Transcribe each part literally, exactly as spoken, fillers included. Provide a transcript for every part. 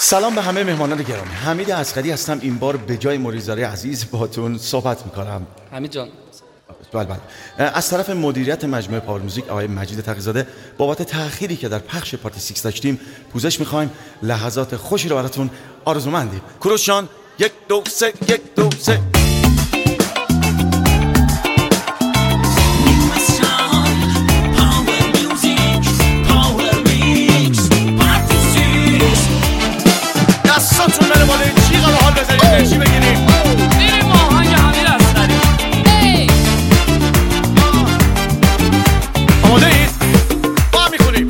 سلام به همه مهمانان گرامی. حمید اصغری هستم. این بار به جای مریزاری عزیز باهاتون صحبت میکنم. حمید جان. بله بله. از طرف مدیریت مجموعه پاور موزیک آقای مجید تقی‌زاده بابت تأخیری که در پخش پارتی سیکس داشتیم پوزش میخوایم. لحظات خوشی رو براتون آرزومندیم. کوروش جان یک دو سه یک دو سه. دستاتون بره بالا این چیغا رو حال بزنید انرژی بگیریم. میریم آهنگ حمید اصغری. آماده اید؟ با هم میخونیم.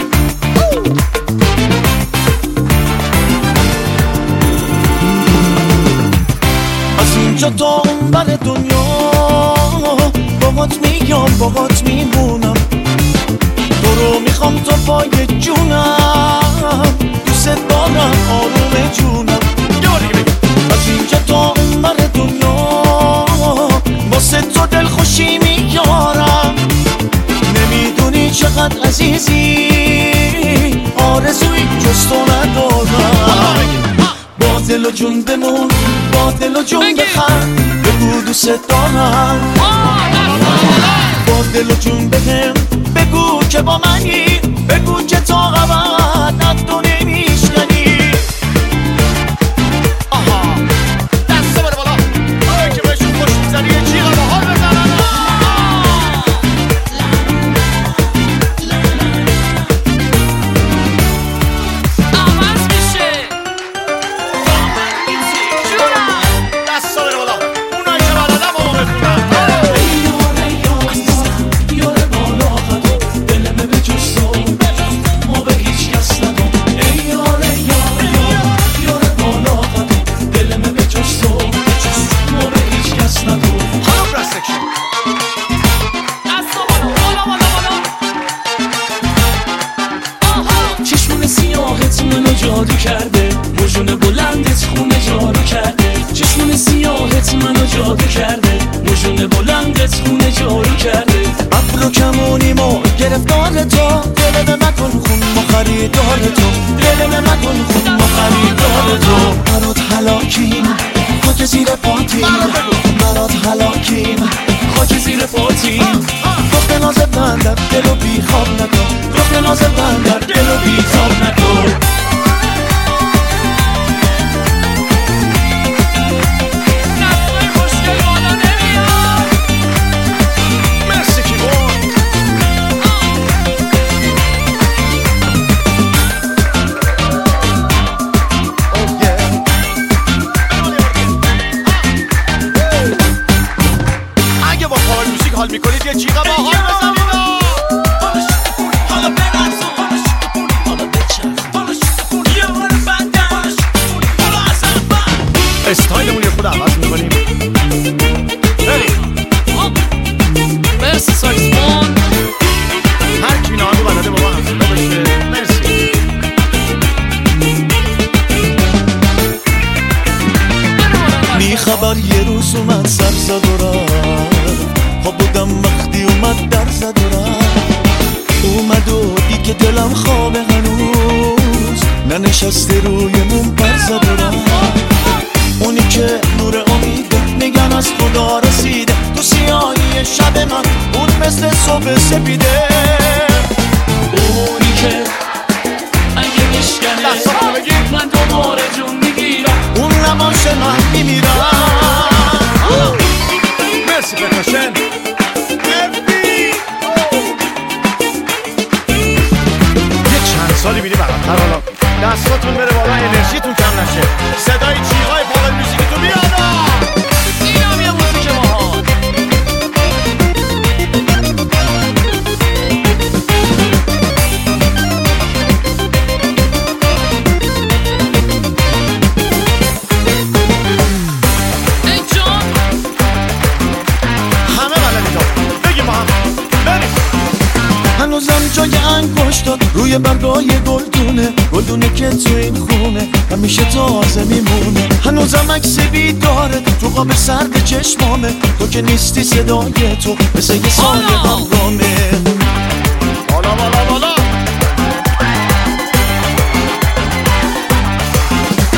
از اینجا تا اون بر دنیا باهات میگم باهات میمونم. تو رو میخوام تا پای جونم، دوست دارم آروم جونم. از اینجا تا اون بر دنیا واسه تو دل خوشی میارم. نمیدونی چقدر عزیزی، آرزوی جز تو ندارم. با دل و جون بمون، با دل و جون بخند، بگو دوست دارم. با دل و جون بهم بگو که با منی، بگو که تا ابد از تو نمیشکنی. آها دستا بره بالا. آره که بهشون خوش میزنی یه جیغ رو حال بزنن. عوض میشه دستا بره بالا. اونایی که بلدم رو بخونن. جادو کرده، وجون بلندت خونه جارو کرده. چشمون سیاهت منو جادو کرده، وجون بلندت خونه جارو کرده. ابرو کمونی ما گرفتار تو، دل به مکن خون ما خریدار تو. دل به مکن خون ما خریدار تو. برات هلاکیم خاک زیر پاتیم، برات هلاکیم خاک زیر پاتیم. رخت ناز بندر دلو بی خواب نکن، رخت ناز بندر دلو بی خواب نکن. حال میکنید یه جیغا با حال بزنید. حالا برقص حالا بچرخ یه بار بندن حالا اصلا بند استایلمون یه خود عوض میکنیم. بریم مرسی ساکسفون. هر کی اینا رو بلده با ما همزه بشه. مرسی. بی خبر یه روز اومد سر زد و رفت، ها بودم وقتی اومد در زد و رفت. اومد و دی که دلم خوابه هنوز، ننشسته روی مون پر زد و رفت. اونی که نور امیده میگن از خدا رسیده، تو سیاهی شب من اون مثل صبح سپیده. اونی که اگه میشکنه من دوباره جون میگیرم، اون نماش من میمیرم. مرسی پرکاشن. یه چند سالی میری براتر. حالا دستاتون بره بالا، انرژیتون کم نشه. صدای جیغای پاور موزیکتون بیاد. اینم یه موزیک باحال. هنوزم جای انگشتات روی برگای گلدونه، گلدونه که تو این خونه همیشه تازه میمونه. هنوزم عکس بیدارت تو قاب سرد چشمامه، تو که نیستی صدای تو مثل یه سال همرامه. بالا بالا بالا.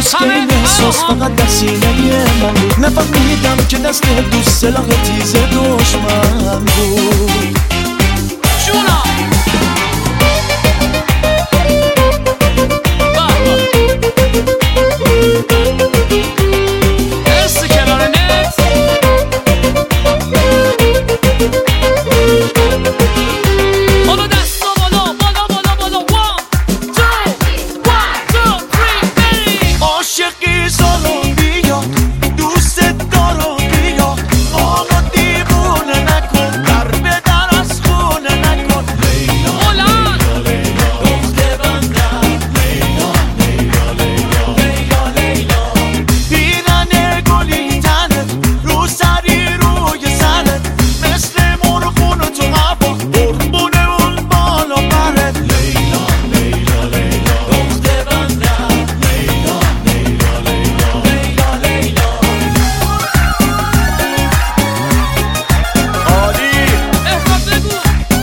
روز که این احساس فقط در سینه من نفهمیدم که دست دوست سلاح تیز دشمن بود. جونا حس کنار نت بالا دستا بالا بالا بالا بالا one two one two three بریم. عاشقی زارو بیاد دوست دارو بیاد آقا دیوونه نکن در به در از خونه نکن لیلا بلند دخته بندم لیلا لیلا لیلا لیلا لیلا پیرن گلی تنت رو سری روی سرت مثل مرغون تو هوا قربونه اون بالا برت لیلا لیلا لیلا دخته بندم لیلا لیلا لیلا لیلا لیلا عالی احساس بگو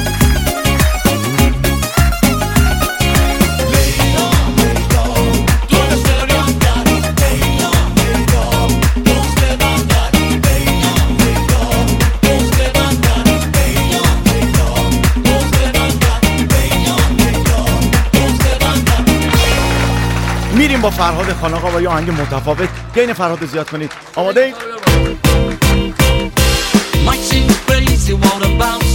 لیلا لیلا دخته بندم لیلا لیلا دخته بندم لیلا لیلا دخته بندم لیلا لیلا دخته بندم لیلا لیلا دخته بندم. میریم با فرهاد خان آقا با یه آهنگ متفاوت. گین فرهاد زیاد کنید. آماده اید؟ Might seem crazy what I'm about